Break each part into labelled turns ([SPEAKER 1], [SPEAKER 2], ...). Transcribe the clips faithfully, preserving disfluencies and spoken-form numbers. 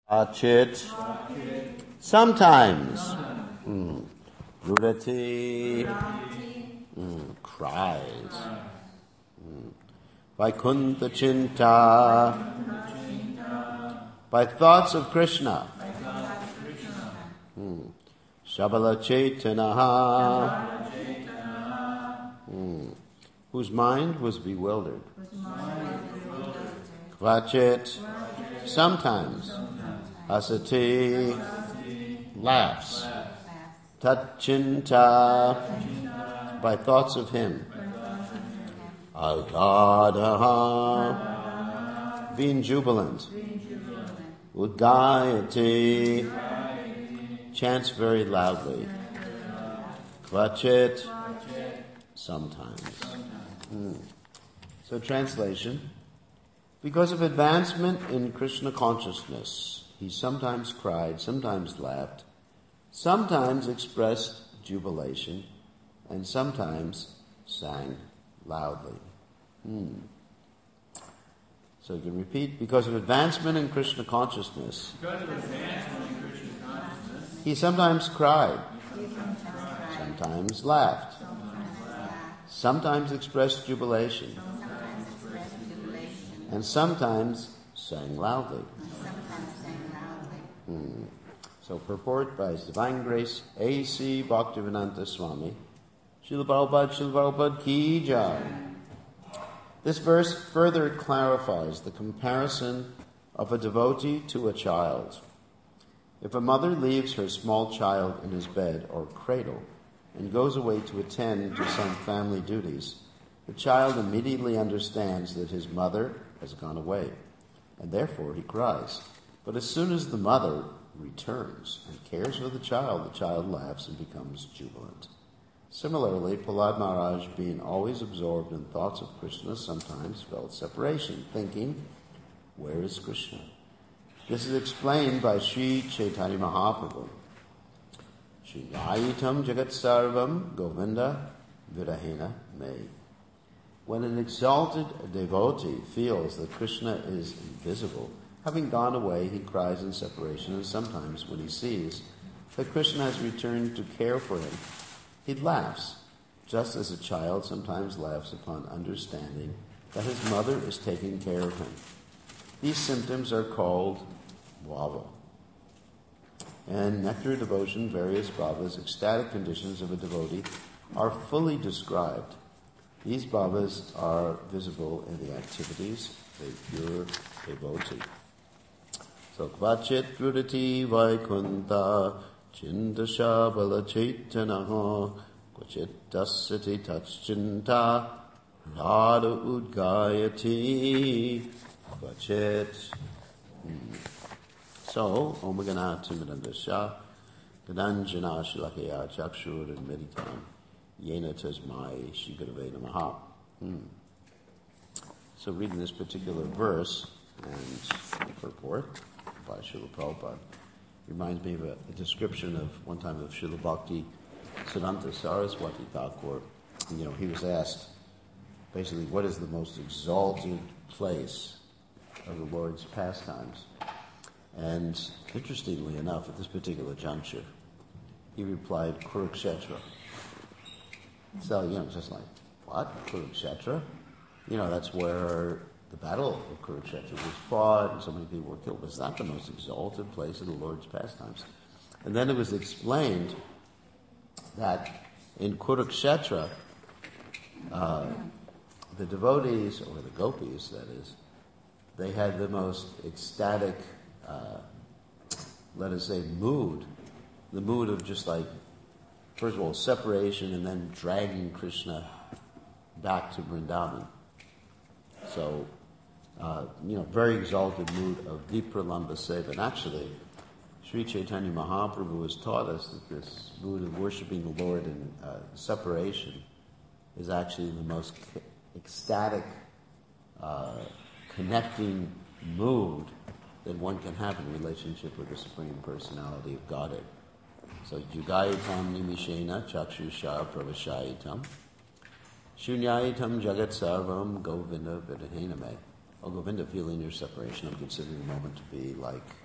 [SPEAKER 1] Achit. Sometimes. Mm. Rudati. Mm. Cries. Mm. Vaikuntha Chinta. By thoughts of Krishna. Mm. Shabala Chaitanaha. Mm. Whose mind was bewildered. Kvachit. Sometimes. Asati. Laughs. Tachinta. By thoughts of him. Agadaha. Being jubilant. Udgayati. Chants very loudly. Kvachit. Sometimes. Hmm. So translation. Because of advancement in Krishna consciousness, he sometimes cried, sometimes laughed, sometimes expressed jubilation, and sometimes sang loudly. Hmm. So you can repeat, because of advancement in Krishna consciousness, because of advancement in Krishna consciousness he sometimes cried, sometimes laughed, sometimes expressed jubilation, and sometimes sang loudly. Hmm. So purport by His Divine Grace A C Bhaktivedanta Swami, Srila Prabhupada, Srila Prabhupada Ki Jai. This verse further clarifies the comparison of a devotee to a child. If a mother leaves her small child in his bed or cradle and goes away to attend to some family duties, the child immediately understands that his mother has gone away, and therefore he cries. But as soon as the mother returns and cares for the child, the child laughs and becomes jubilant. Similarly, Prahlad Maharaj, being always absorbed in thoughts of Krishna, sometimes felt separation, thinking, where is Krishna? This is explained by Sri Chaitanya Mahaprabhu. Shriyayitam Jagat Sarvam Govinda Virahena Me. When an exalted devotee feels that Krishna is invisible, having gone away, he cries in separation, and sometimes when he sees that Krishna has returned to care for him, he laughs, just as a child sometimes laughs upon understanding that his mother is taking care of him. These symptoms are called bhava. In Nectar Devotion, various bhavas, ecstatic conditions of a devotee, are fully described. These bhavas are visible in the activities of a pure devotee. So, kvachit rudati vaikunta chintasha bala chaitanaha kvachit tasati tachinta rada udgayati kvachit. So, Om Ganati Midandasha Gadanjana Shilakaya Chakshur and Meditam Yena Tasmai Shri Gurave Namaha. Hmm. So reading this particular verse and purport by Srila Prabhupada reminds me of a, a description of one time of Srila Bhakti Siddhanta Saraswati Thakur. You know, he was asked basically what is the most exalted place of the Lord's pastimes. And interestingly enough, at this particular juncture, he replied, Kurukshetra. So, you know, just like, what? Kurukshetra? You know, that's where the battle of Kurukshetra was fought and so many people were killed. Was that the most exalted place of the Lord's pastimes? And then it was explained that in Kurukshetra, uh, the devotees, or the gopis, that is, they had the most ecstatic, uh, let us say, mood. The mood of just like, first of all, separation and then dragging Krishna back to Vrindavan. So, uh, you know, very exalted mood of Vipralamba Seva. And actually, Sri Chaitanya Mahaprabhu has taught us that this mood of worshiping the Lord in uh, separation is actually the most ecstatic, uh, connecting mood that one can have in relationship with the Supreme Personality of Godhead. So, Jugayitam Nimishena Chakshusha Pravashayitam Shunyayitam Jagat Sarvam Govinda Vidahena Me. Oh, Govinda, feeling your separation, I'm considering the moment to be like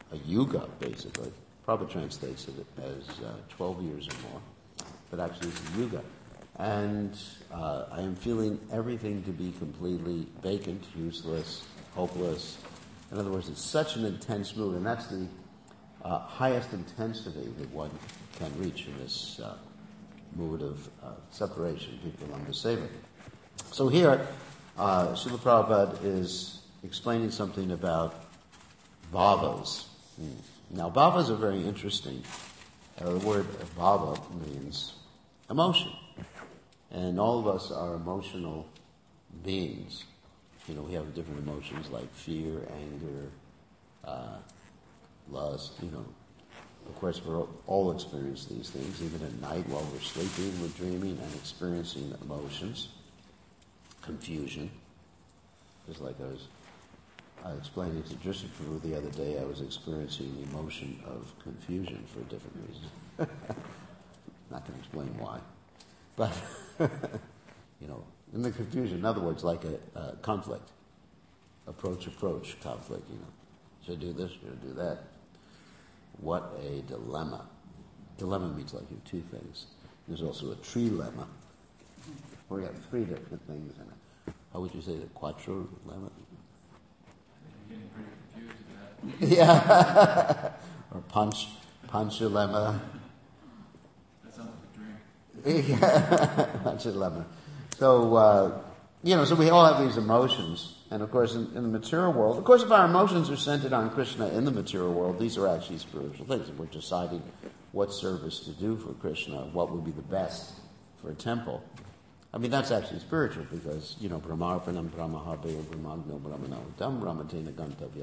[SPEAKER 1] a yuga, basically. Prabhupada translates it as uh, twelve years or more, but actually it's a yuga. And uh, I am feeling everything to be completely vacant, useless, hopeless. In other words, it's such an intense mood, and that's the uh, highest intensity that one can reach in this uh, mood of uh, separation. People belong to savor. So here, uh, Srila Prabhupada is explaining something about bhavas. Mm. Now, bhavas are very interesting. Uh, the word bhava means emotion. And all of us are emotional beings. You know, we have different emotions like fear, anger, uh, lust, you know. Of course, we all experience these things, even at night while we're sleeping, we're dreaming and experiencing emotions. Confusion. Just like I was I explained it to Drishtaprabhu the other day, I was experiencing the emotion of confusion for different reasons. Not going to explain why. But, you know, in the confusion, in other words, like a, a conflict. Approach, approach, conflict, you know. Should I do this? Should I do that? What a dilemma. Dilemma means like you have two things. There's also a tree-lemma, where you have three different things in it. How would you say the quattro lemma?
[SPEAKER 2] I'm getting pretty confused with that.
[SPEAKER 1] Yeah. Or punch, punch-lemma.
[SPEAKER 2] That sounds like a drink.
[SPEAKER 1] Yeah, that's a lemma. So, uh, you know, so we all have these emotions. And of course, in, in the material world, of course, if our emotions are centered on Krishna in the material world, these are actually spiritual things. And we're deciding what service to do for Krishna, what would be the best for a temple. I mean, that's actually spiritual because, you know, Brahmarpanam, Brahmahabhaya, Brahmagno, Brahmanodam, Brahmatena Gantavya,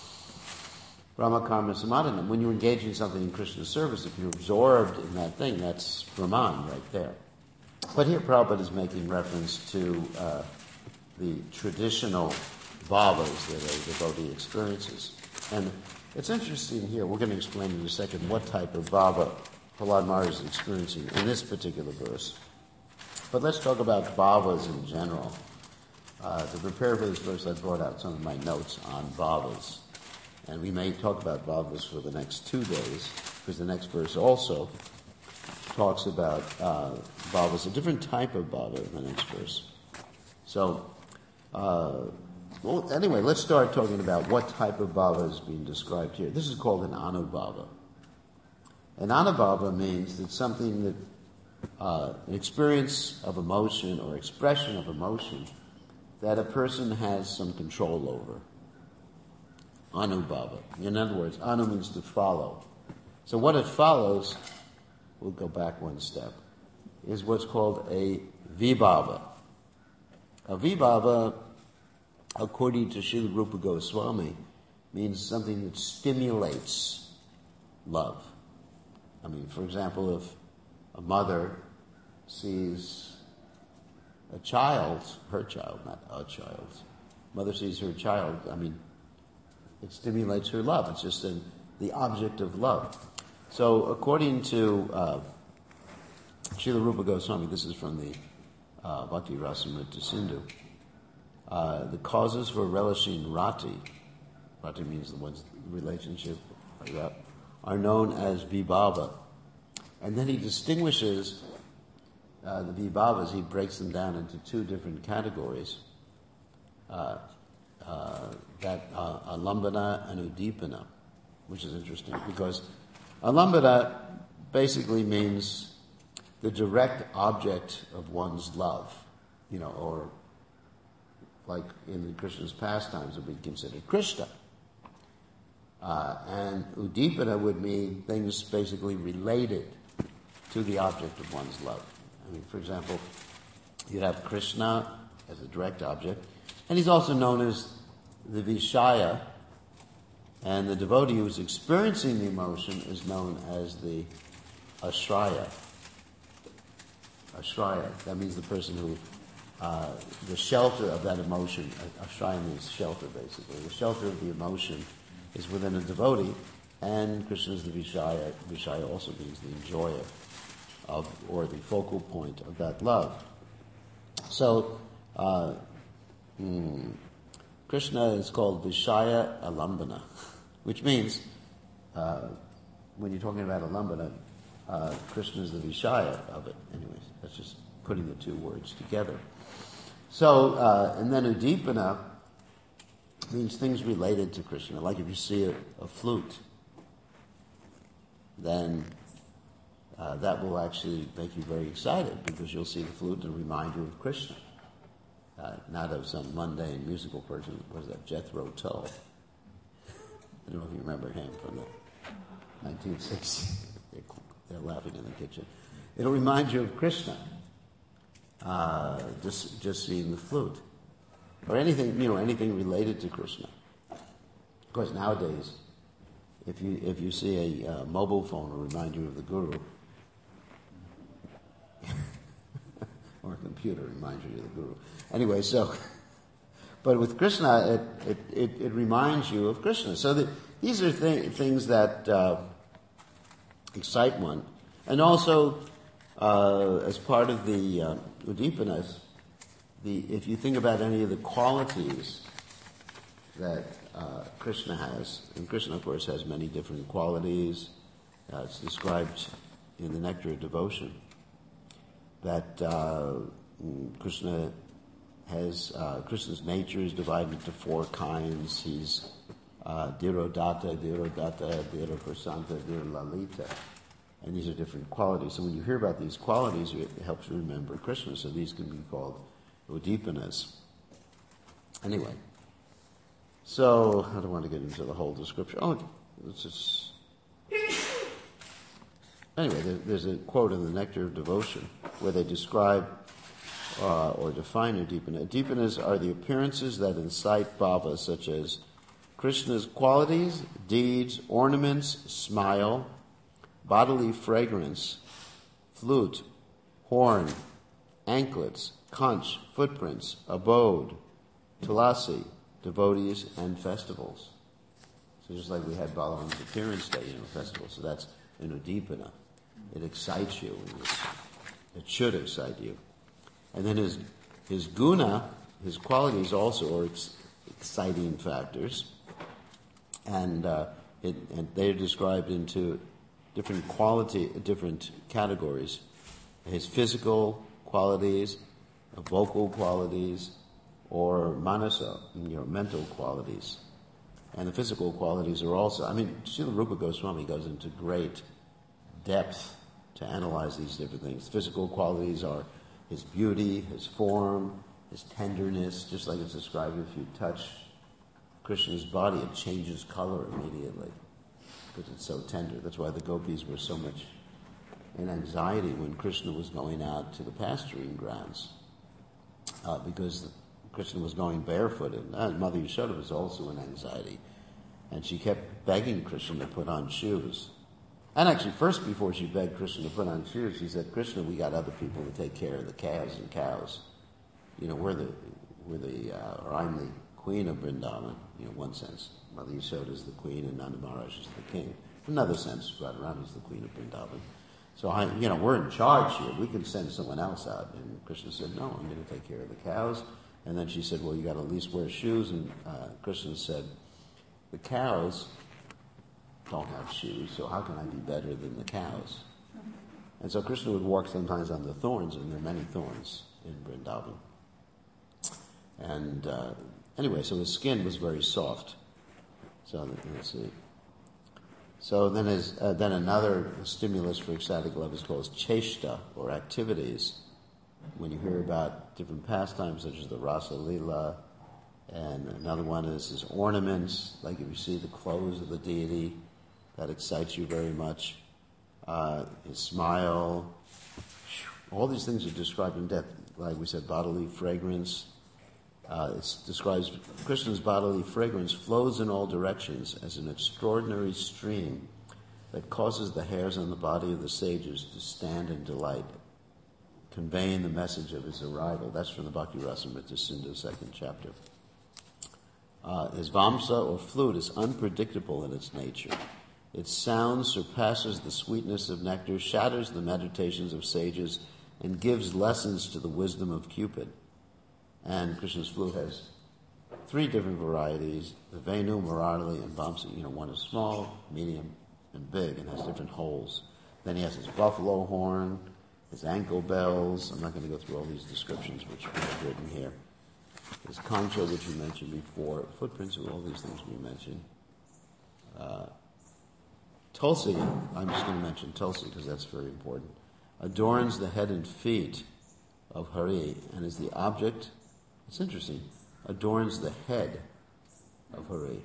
[SPEAKER 1] Brahma Karma Samadhanam. When you engage in something in Krishna's service, if you're absorbed in that thing, that's Brahman right there. But here Prabhupada is making reference to uh, the traditional bhavas that a devotee experiences. And it's interesting here, we're going to explain in a second what type of bhava Prahlad Maharaj is experiencing in this particular verse. But let's talk about bhavas in general. Uh, to prepare for this verse, I brought out some of my notes on bhavas. And we may talk about bhavas for the next two days, because the next verse also talks about uh, bhavas, a different type of bhava in the next verse. So, uh, well, anyway, let's start talking about what type of bhava is being described here. This is called an anubhava. An anubhava means that something that Uh, an experience of emotion or expression of emotion that a person has some control over. Anubhava. In other words, anu means to follow. So what it follows, we'll go back one step, is what's called a vibhava. A vibhava, according to Srila Rupa Goswami, means something that stimulates love. I mean, for example, if a mother sees a child, her child, not a child. Mother sees her child, I mean, it stimulates her love. It's just an, the object of love. So according to uh, Srila Rupa Goswami, this is from the uh, Bhakti Rasamrita Sindhu, uh, the causes for relishing rati, rati means the one's relationship, like that, are known as vibhava. And then he distinguishes uh, the vibhavas, he breaks them down into two different categories, uh, uh, that uh, alambana and udipana, which is interesting because alambana basically means the direct object of one's love, you know, or like in the Krishna's pastimes would be considered Krishna. Uh, and udipana would mean things basically related to the object of one's love. I mean, for example, you have Krishna as a direct object, and he's also known as the Vishaya, and the devotee who's experiencing the emotion is known as the Ashraya. Ashraya, that means the person who, uh, the shelter of that emotion, Ashraya means shelter basically, the shelter of the emotion is within a devotee, and Krishna is the Vishaya. Vishaya also means the enjoyer of, or the focal point of that love. So, uh, hmm, Krishna is called Vishaya Alambana, which means uh, when you're talking about Alambana, uh, Krishna is the Vishaya of it. Anyways, that's just putting the two words together. So, uh, and then Udipana means things related to Krishna. Like if you see a, a flute, then uh, that will actually make you very excited because you'll see the flute and remind you of Krishna. Uh, not of some mundane musical person. What is that? Jethro Tull. I don't know if you remember him from the nineteen sixties. They're, they're laughing in the kitchen. It'll remind you of Krishna. Uh, just just seeing the flute, or anything you know, anything related to Krishna. Of course, nowadays, if you if you see a uh, mobile phone, it'll remind you of the Guru. Or a computer reminds you of the Guru. Anyway, so, but with Krishna, it it, it, it reminds you of Krishna. So that these are th- things that uh, excite one. And also, uh, as part of the uh, Udipanas, the, if you think about any of the qualities that uh, Krishna has, and Krishna, of course, has many different qualities. Uh, it's described in the Nectar of Devotion that uh, Krishna has, uh, Krishna's nature is divided into four kinds. He's uh, Dhirodata, Dhirodata, Dhiraprasanta, Dhiralalita. And these are different qualities. So when you hear about these qualities, it helps you remember Krishna. So these can be called Udipanas. Anyway, so I don't want to get into the whole description. Oh, it's just... Anyway, there, there's a quote in the Nectar of Devotion where they describe uh, or define Udipana. Udipanas are the appearances that incite bhava, such as Krishna's qualities, deeds, ornaments, smile, bodily fragrance, flute, horn, anklets, conch, footprints, abode, tulasi, devotees, and festivals. So just like we had Balaram's appearance day, you know, festival. So that's an Udipana. It excites you. It should excite you. And then his his guna, his qualities also are ex- exciting factors. And uh, it, and they're described into different quality, different categories. His physical qualities, vocal qualities, or manasa, you know, mental qualities. And the physical qualities are also, I mean, Srila Rupa Goswami goes into great depth to analyze these different things. Physical qualities are his beauty, his form, his tenderness, just like it's described if you touch Krishna's body, it changes color immediately because it's so tender. That's why the gopis were so much in anxiety when Krishna was going out to the pasturing grounds, uh, because Krishna was going barefooted. And Mother Yashoda was also in anxiety, and she kept begging Krishna to put on shoes. And actually, first before she begged Krishna to put on shoes, she said, "Krishna, we got other people to take care of the calves and cows. You know, we're the, we're the, uh, or I'm the queen of Vrindavan." You know, one sense, Mother Yashoda is the queen and Nanda Maharaj is the king. In another sense, Radharani is the queen of Vrindavan. So I, you know, we're in charge here. We can send someone else out. And Krishna said, "No, I'm going to take care of the cows." And then she said, "Well, you got to at least wear shoes." And uh, Krishna said, "The cows don't have shoes, so how can I be better than the cows?" And so Krishna would walk sometimes on the thorns, and there are many thorns in Vrindavan. And uh, anyway, so his skin was very soft. So let's see. So then, his, uh, then another stimulus for ecstatic love is called cheshta, or activities. When you hear about different pastimes, such as the Rasa Lila, and another one is his ornaments, like if you see the clothes of the deity, that excites you very much. Uh, his smile, all these things are described in depth. Like we said, bodily fragrance. Uh, it describes Krishna's bodily fragrance flows in all directions as an extraordinary stream that causes the hairs on the body of the sages to stand in delight, conveying the message of his arrival. That's from the Bhakti Rasamrita Sindhu, second chapter. Uh, his vamsa, or flute, is unpredictable in its nature. Its sound surpasses the sweetness of nectar, shatters the meditations of sages, and gives lessons to the wisdom of Cupid. And Krishna's flute has three different varieties: the Venu, Murali, and Vamsa. You know, one is small, medium, and big and has different holes. Then he has his buffalo horn, his ankle bells. I'm not going to go through all these descriptions which are written here. His concha, which we mentioned before, footprints of all these things we mentioned. Uh, Tulsi, I'm just going to mention Tulsi because that's very important, adorns the head and feet of Hari and is the object, it's interesting, adorns the head of Hari.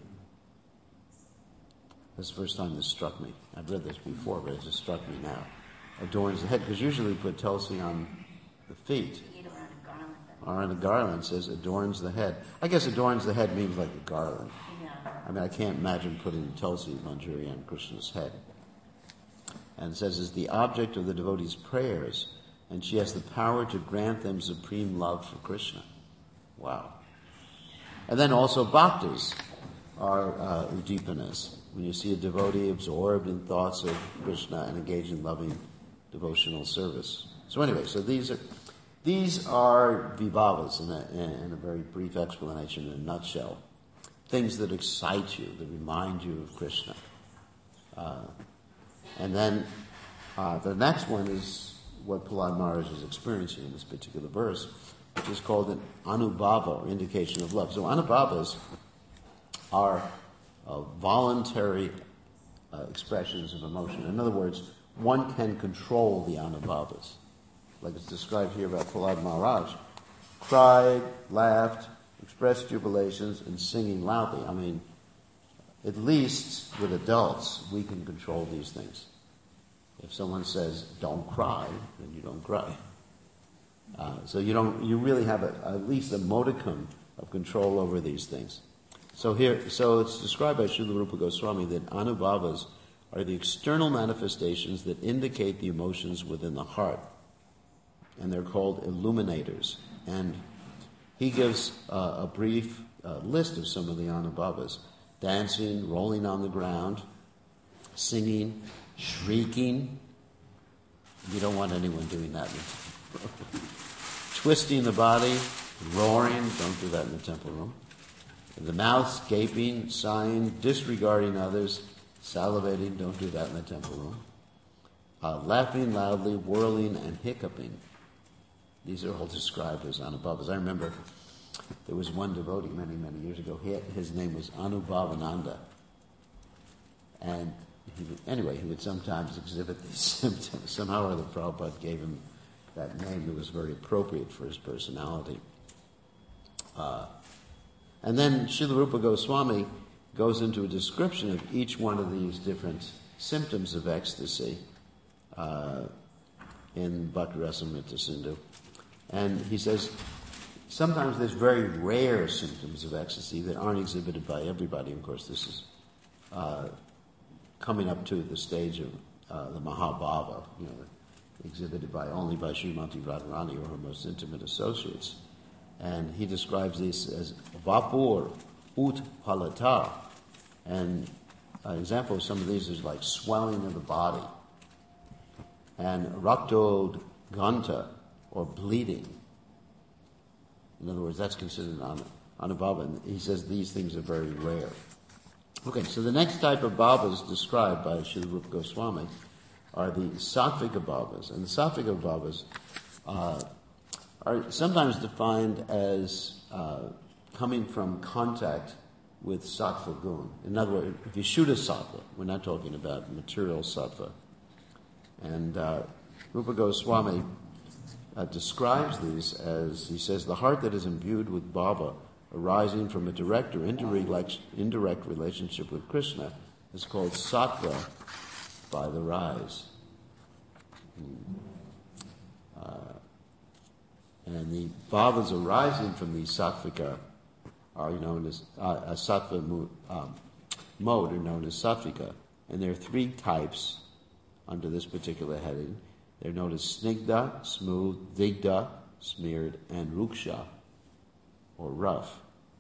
[SPEAKER 1] That's the first time this struck me. I've read this before, but it just struck me now. Adorns the head, because usually we put Tulsi on the feet. Or on a garland, says adorns the head. I guess adorns the head means like a garland.
[SPEAKER 3] Yeah.
[SPEAKER 1] I mean, I can't imagine putting Tulsi manjari on Krishna's head. And it says is the object of the devotee's prayers, and she has the power to grant them supreme love for Krishna. Wow. And then also bhaktas are uh, udipanas. When you see a devotee absorbed in thoughts of Krishna and engaged in loving devotional service. So anyway, so these are these are vibhavas in a, in a very brief explanation, in a nutshell. Things that excite you, that remind you of Krishna. Uh, and then uh, the next one is what Prahlad Maharaj is experiencing in this particular verse, which is called an anubhava, or indication of love. So anubhavas are uh, voluntary uh, expressions of emotion. In other words, one can control the anubhavas. Like it's described here about Prahlad Maharaj, cried, laughed, expressed jubilations, and singing loudly. I mean, at least with adults, we can control these things. If someone says, don't cry, then you don't cry. Uh, so you don't, you really have a, at least a modicum of control over these things. So here, so it's described by Srila Rupa Goswami that anubhavas are the external manifestations that indicate the emotions within the heart. And they're called illuminators. And he gives uh, a brief uh, list of some of the anubhavas. Dancing, rolling on the ground, singing, shrieking. You don't want anyone doing that. Twisting the body, roaring. Don't do that in the temple room. The mouth gaping, sighing, disregarding others, salivating. Don't do that in the temple room. Uh, laughing loudly, whirling, and hiccuping. These are all described as anubhavas. I remember there was one devotee many, many years ago. He had, his name was Anubhavananda. And he would, anyway, he would sometimes exhibit these symptoms. Somehow or other, Prabhupada gave him that name that was very appropriate for his personality. Uh, and then Srila Rupa Goswami goes into a description of each one of these different symptoms of ecstasy uh, in Bhakti Rasamrita Sindhu. And he says, sometimes there's very rare symptoms of ecstasy that aren't exhibited by everybody. Of course, this is uh, coming up to the stage of uh, the Mahabhava, you know, exhibited by only by Srimati Radharani or her most intimate associates. And he describes this as vapur ut palata. And an example of some of these is like swelling of the body. And raktod ganta, or bleeding. In other words, that's considered an anubhava. And he says these things are very rare. Okay, so the next type of bhavas described by Srila Rupa Goswami are the sattvika bhavas. And the sattvika bhavas uh, are sometimes defined as uh, coming from contact with sattva gun. In other words, if you shoot a sattva, we're not talking about material sattva. And uh, Rupa Goswami uh, describes these as, he says, the heart that is imbued with bhava arising from a direct or indirect, indirect relationship with Krishna is called sattva by the rise. Uh, and the bhavas arising from these sattvika are known as uh, a sattva mo- um, mode are known as sattvika, and there are three types under this particular heading. They're known as snigdha, smooth, digdha, smeared, and ruksha, or rough.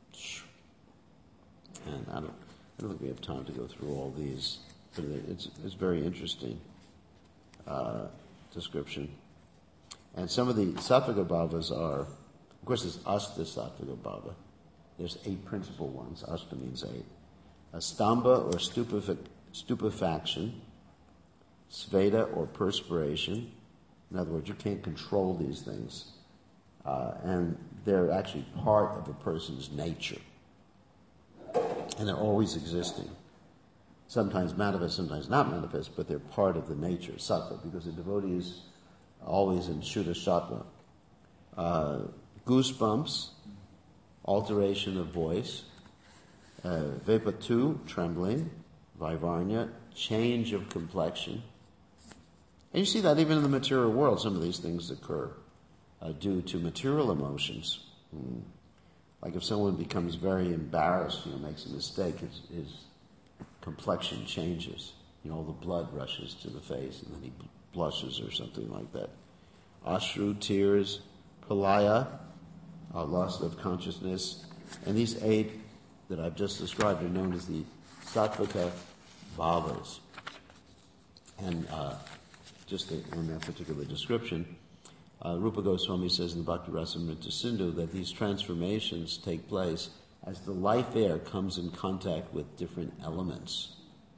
[SPEAKER 1] And I don't, I don't think we have time to go through all these, but it's it's very interesting uh, description. And some of the sattvika bhavas are, of course, there's asta sattvika bhava. There's eight principal ones. Asta means eight. A stamba or stupefic, stupefaction, sveda or perspiration. In other words, you can't control these things. Uh, and they're actually part of a person's nature. And they're always existing. Sometimes manifest, sometimes not manifest, but they're part of the nature, sattva, because the devotee is always in Shuddha Sattva. Uh, goosebumps, alteration of voice, uh, vepatu, trembling, vaivarnya, change of complexion. And you see that even in the material world, some of these things occur uh, due to material emotions. Hmm. Like if someone becomes very embarrassed, you know, makes a mistake, his, his complexion changes. You know, all the blood rushes to the face, and then he blushes or something like that. Ashru, tears, pralaya, uh, loss of consciousness, and these eight that I've just described are known as the sattvika bhavas. And uh, just in that particular description, uh, Rupa Goswami says in the Bhakti Rasamrita Sindhu that these transformations take place as the life air comes in contact with different elements.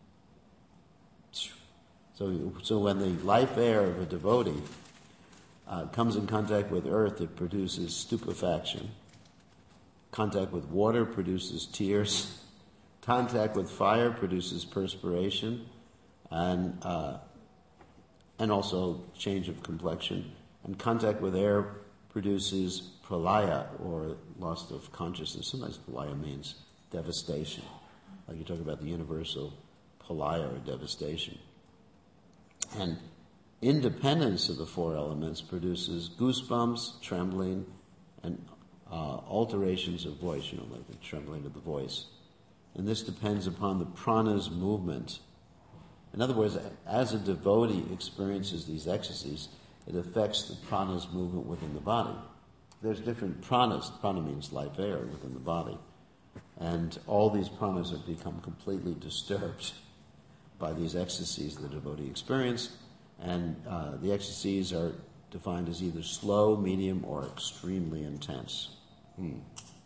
[SPEAKER 1] So, so when the life air of a devotee uh, comes in contact with earth, it produces stupefaction. Contact with water produces tears. Contact with fire produces perspiration, and uh, and also change of complexion. And contact with air produces pralaya, or loss of consciousness. Sometimes pralaya means devastation. Like you talk about the universal pralaya or devastation. And independence of the four elements produces goosebumps, trembling, and uh, alterations of voice, you know, like the trembling of the voice. And this depends upon the prana's movement. In other words, as a devotee experiences these ecstasies, it affects the prana's movement within the body. There's different pranas. Prana means life air within the body. And all these pranas have become completely disturbed by these ecstasies the devotee experienced. And uh, the ecstasies are defined as either slow, medium, or extremely intense. Hmm.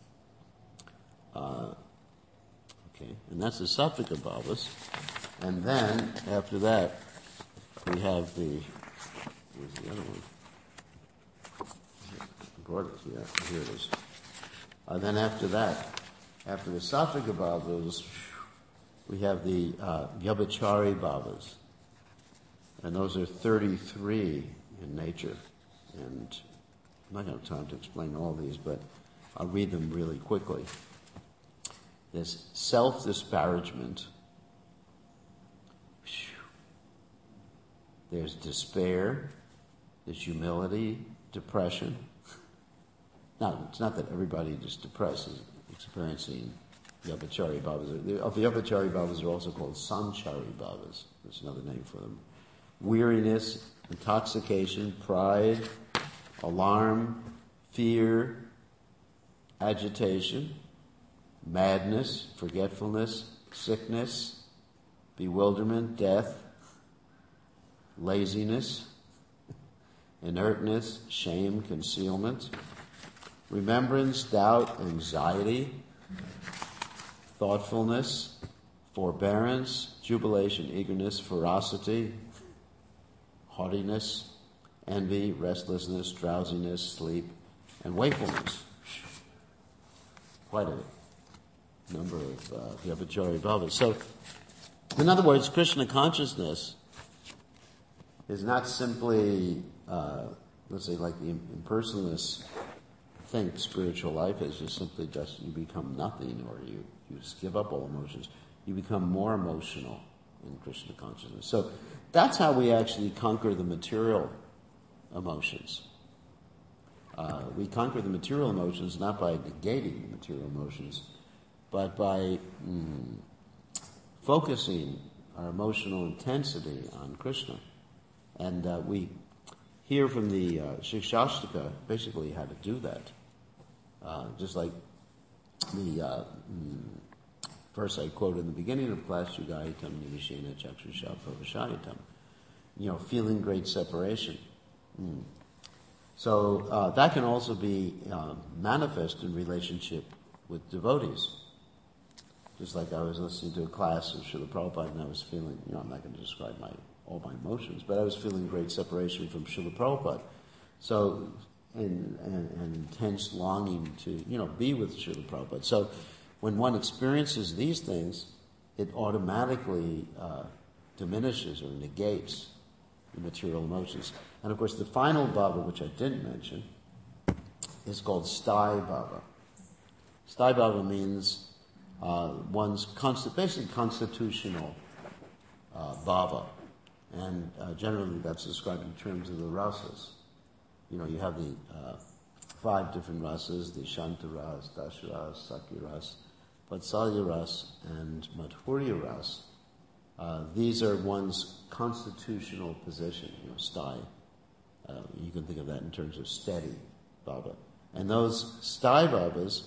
[SPEAKER 1] Uh, okay, and that's the sattvika bhavas. And then, after that, we have the, where's the other one? I brought it here. Here it is. And then after that, after the sattvika bhavas, we have the uh, vyabhichari bhavas. And those are thirty-three in nature. And I'm not going to have time to explain all these, but I'll read them really quickly. There's self-disparagement. There's despair. There's humility, depression. Now, it's not that everybody just depressed is experiencing the vyabhichari bhavas. The vyabhichari bhavas are also called sanchari bhavas. That's another name for them. Weariness, intoxication, pride, alarm, fear, agitation, madness, forgetfulness, sickness, bewilderment, death, laziness, inertness, shame, concealment, remembrance, doubt, anxiety, thoughtfulness, forbearance, jubilation, eagerness, ferocity, haughtiness, envy, restlessness, drowsiness, sleep, and wakefulness. Quite a number of uh, vyabhichari bhavas. So, in other words, Krishna consciousness is not simply, uh, let's say, like the impersonalists think spiritual life is just simply just you become nothing, or you, you just give up all emotions. You become more emotional in Krishna consciousness. So that's how we actually conquer the material emotions. Uh, we conquer the material emotions not by negating the material emotions, but by mm, focusing our emotional intensity on Krishna. And uh, we hear from the uh, Shikshashtaka basically how to do that. Uh, just like the uh, mm, verse I quoted in the beginning of class, Yugayitam Nivishena Chakshusha Pravashayitam. You know, feeling great separation. Mm. So uh, that can also be uh, manifest in relationship with devotees. Just like I was listening to a class of Srila Prabhupada and I was feeling, you know, I'm not going to describe my all my emotions, but I was feeling great separation from Srila Prabhupada. So, and, and, and intense longing to, you know, be with Srila Prabhupada. So, when one experiences these things, it automatically uh, diminishes or negates the material emotions. And of course, the final bhava, which I didn't mention, is called sthāyi bhava. Sthāyi bhava means uh, one's const- basically constitutional uh, bhava. And uh, generally that's described in terms of the rasas. You know, you have the uh, five different rasas, the Shanta ras, Dasha ras, Sakya ras, Vatsalya ras, and Madhurya ras. Uh, these are one's constitutional position, you know, sthāyi. Uh, you can think of that in terms of steady bhava. And those sthāyi bhavas,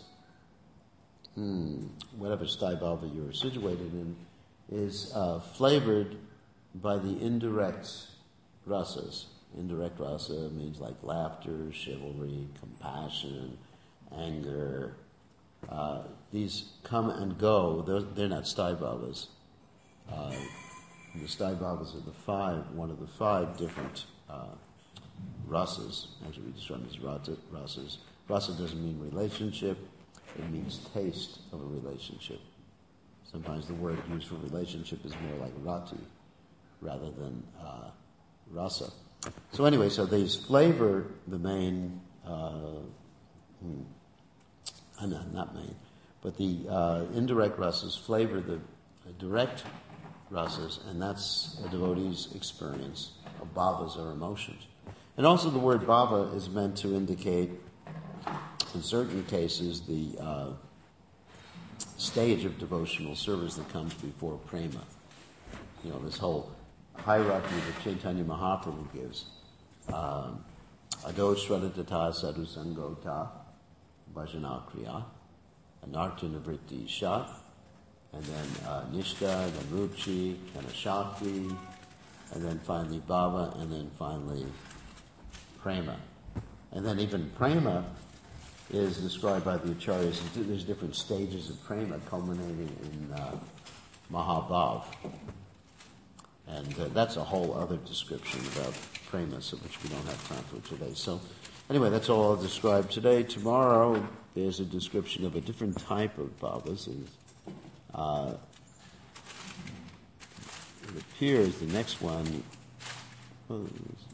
[SPEAKER 1] hmm, whatever sthāyi bhava you're situated in, is uh, flavored by the indirect rasas. Indirect rasa means like laughter, chivalry, compassion, anger. Uh, these come and go. They're, they're not sthāyi bhavas. Uh, the sthāyi bhavas are the five, one of the five different uh, rasas. Actually, we describe them as rata, rasas. Rasa doesn't mean relationship. It means taste of a relationship. Sometimes the word used for relationship is more like rati rather than uh, rasa. So anyway, so these flavor the main, uh, hmm, uh, not, not main, but the uh, indirect rasas flavor the uh, direct rasas, and that's a devotee's experience of bhavas or emotions. And also the word bhava is meant to indicate, in certain cases, the uh, stage of devotional service that comes before prema. You know, this whole hierarchy that Chaitanya Mahaprabhu gives. Um, Ado Shraddhatata Sadhu Sangota Bhajana Kriya, Anartha Nivritti Shat, and then uh, Nishta, then Ruchi, then Ashakti, and then finally Bhava, and then finally Prema. And then even Prema is described by the acharyas. There's different stages of Prema culminating in uh, Mahabhav. And uh, that's a whole other description about prema, so which we don't have time for today. So anyway, that's all I'll describe today. Tomorrow there's a description of a different type of bhavas. And, uh, it appears the next one, oh,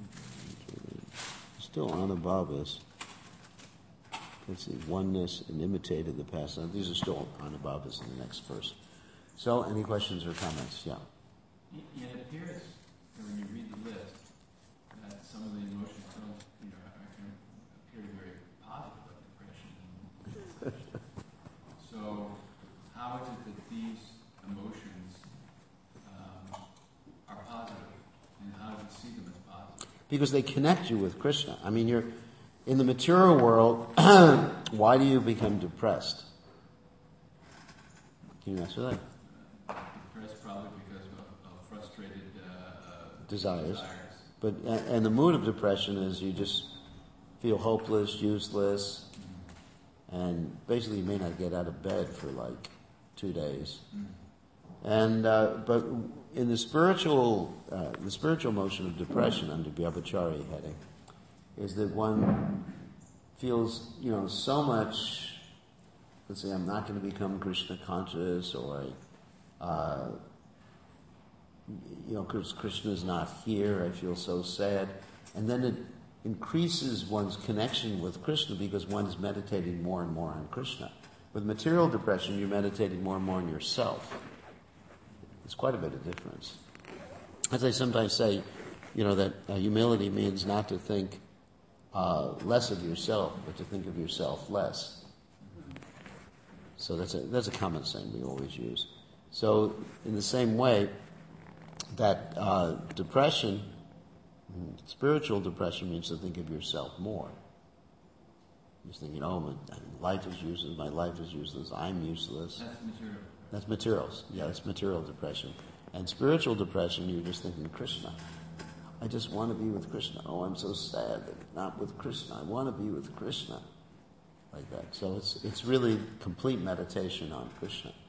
[SPEAKER 1] still anubhavas. Let's see, oneness and imitated the past. Now, these are still anubhavas in the next verse. So any questions or comments? Yeah.
[SPEAKER 2] It appears, when you read the list, that some of the emotions don't, you know, appear very positive, like depression. So, how is it that these emotions um, are positive, and how do you see them as positive?
[SPEAKER 1] Because they connect you with Krishna. I mean, you're in the material world. Why do you become depressed? Can you answer that?
[SPEAKER 2] Depressed, probably because of, of frustrated uh,
[SPEAKER 1] desires.
[SPEAKER 2] desires.
[SPEAKER 1] But and the mood of depression is you just feel hopeless, useless, and basically you may not get out of bed for like two days. Mm. And uh, but in the spiritual uh, the spiritual motion of depression under Vyabhachari heading is that one feels, you know, so much. Let's say I'm not going to become Krishna conscious, or uh, you know, because Krishna is not here, I feel so sad. And then it increases one's connection with Krishna because one is meditating more and more on Krishna. With material depression, you're meditating more and more on yourself. It's quite a bit of difference. As I sometimes say, you know, that uh, humility means not to think uh, less of yourself, but to think of yourself less. So that's a that's a common saying we always use. So in the same way, that uh, depression, spiritual depression, means to think of yourself more. You're thinking, oh, my life is useless, my life is useless, I'm useless.
[SPEAKER 2] That's material.
[SPEAKER 1] That's materials. Yeah, that's material depression. And spiritual depression, you're just thinking Krishna. I just want to be with Krishna. Oh, I'm so sad that I'm not with Krishna. I want to be with Krishna. Like that. So it's it's really complete meditation on Krishna.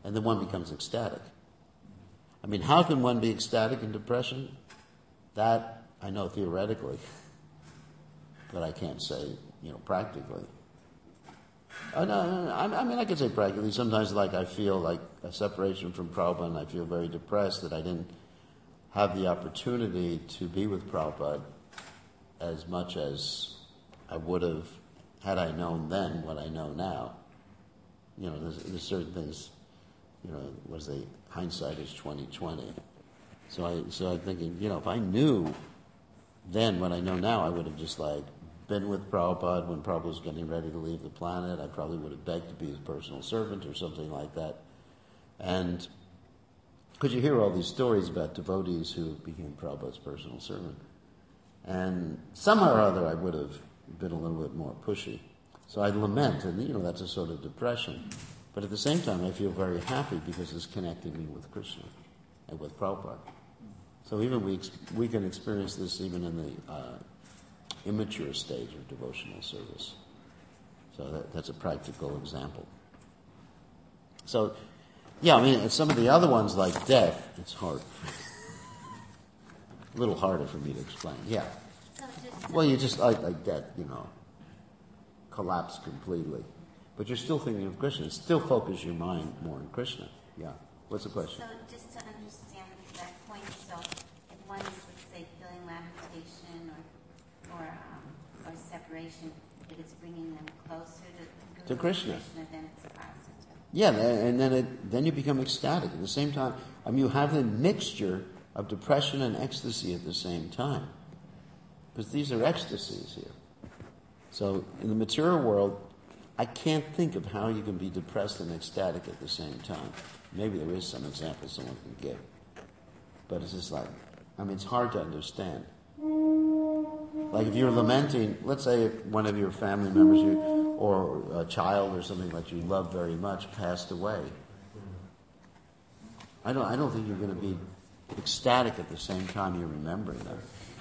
[SPEAKER 1] and then one becomes ecstatic. I mean, how can one be ecstatic in depression? That I know theoretically, but I can't say, you know, practically. I, know, I mean, I could say practically. Sometimes, like, I feel like a separation from Prabhupada, and I feel very depressed that I didn't have the opportunity to be with Prabhupada as much as I would have had I known then what I know now. You know, there's, there's certain things, you know, was the hindsight is twenty twenty. So I, so I'm thinking, you know, if I knew then what I know now, I would have just like been with Prabhupada when Prabhupada was getting ready to leave the planet. I probably would have begged to be his personal servant or something like that. And because you hear all these stories about devotees who became Prabhupada's personal servant. And somehow or other I would have been a little bit more pushy. So I lament, and you know, that's a sort of depression. But at the same time, I feel very happy because it's connecting me with Krishna and with Prabhupada. So even we we can experience this even in the uh, immature stage of devotional service. So that, that's a practical example. So, yeah, I mean, some of the other ones like death, it's hard. A little harder for me to explain. Yeah.
[SPEAKER 3] So just
[SPEAKER 1] Well, you just like like death, you know, collapse completely, but you're still thinking of Krishna. Still focus your mind more on Krishna. Yeah. What's the question?
[SPEAKER 3] So just to understand that point, so if one is, let's say, feeling lamentation or or um, or separation, if it's bringing them closer to,
[SPEAKER 1] To Krishna.
[SPEAKER 3] Krishna, then it's positive.
[SPEAKER 1] Yeah, and then it, then you become ecstatic at the same time. I mean, you have the mixture of depression and ecstasy at the same time, because these are ecstasies here. So in the material world, I can't think of how you can be depressed and ecstatic at the same time. Maybe there is some example someone can give, but it's just like, I mean, it's hard to understand. Like if you're lamenting, let's say if one of your family members you, or a child or something that you love very much passed away. I don't, I don't think you're going to be ecstatic at the same time you're remembering them.